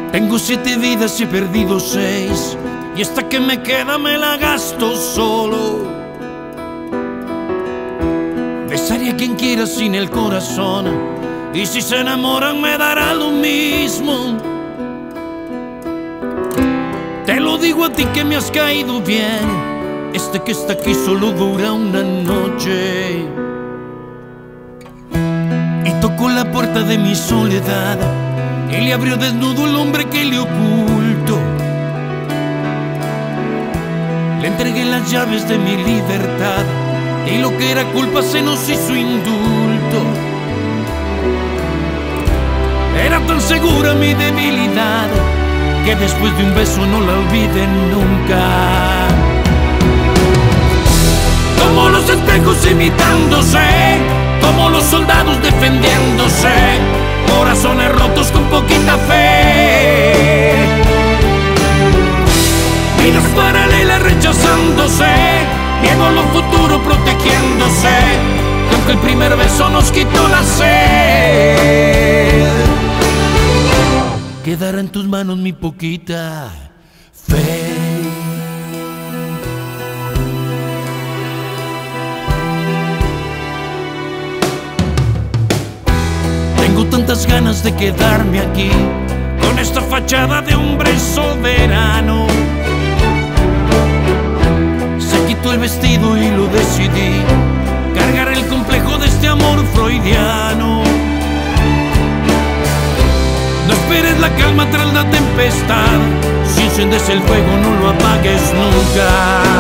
Tengo 7 vidas y he perdido 6, y esta que me queda me la gasto solo. Besaré a quien quiera sin el corazón, y si se enamoran me dará lo mismo. Te lo digo a ti que me has caído bien, este que está aquí solo dura una noche. Y tocó la puerta de mi soledad, y le abrió desnudo el hombre que le oculto. Le entregué las llaves de mi libertad, y lo que era culpa se nos hizo indulto. Era tan segura mi debilidad, que después de un beso no la olviden nunca. Como los espejos imitándose, como los soldados defendiéndose, corazones rotos con poquita fe, vidas paralelas rechazándose, miedo a lo futuro protegiéndose, aunque el primer beso nos quitó la sed. Quedará en tus manos mi poquita fe. Tengo tantas ganas de quedarme aquí, con esta fachada de hombre soberano. Se quitó el vestido y lo decidí, cargar el complejo de este amor freudiano. No esperes la calma tras la tempestad, si enciendes el fuego no lo apagues nunca.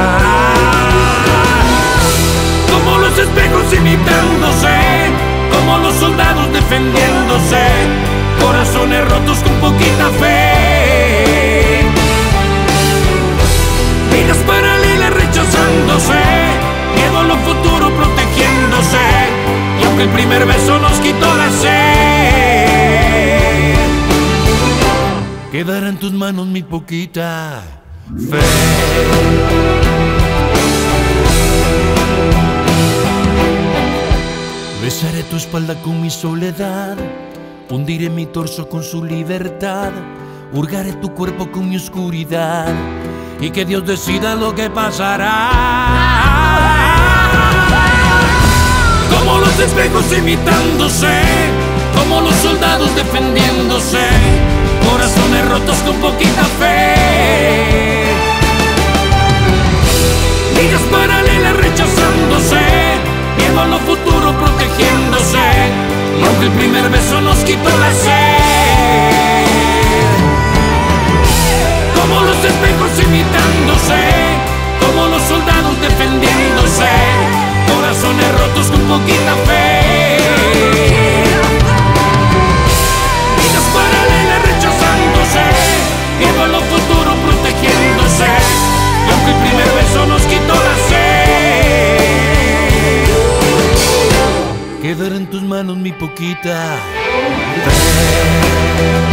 Como los espejos imitándose, como los soldados defendiéndose, corazones rotos con poquita fe, vidas paralelas rechazándose, miedo a lo futuro protegiéndose, y aunque el primer beso nos quitó la sed, quedará en tus manos mi poquita fe. Besaré tu espalda con mi soledad, hundiré mi torso con su libertad, hurgaré tu cuerpo con mi oscuridad, y que Dios decida lo que pasará. Como los espejos imitándose, como los soldados defendiéndose, corazones rotos con poquita fe, vidas paralelas rechazándose, miedo a lo futuro protegiéndose, y aunque el primer beso nos quitó la sed. Como los espejos imitándose, como los soldados defendiéndose, corazones rotos con poquita fe, vidas paralelas rechazándose, miedo a lo futuro protegiéndose, y aunque el primer beso nos quitó la sed, quedará en tus manos mi poquita fe.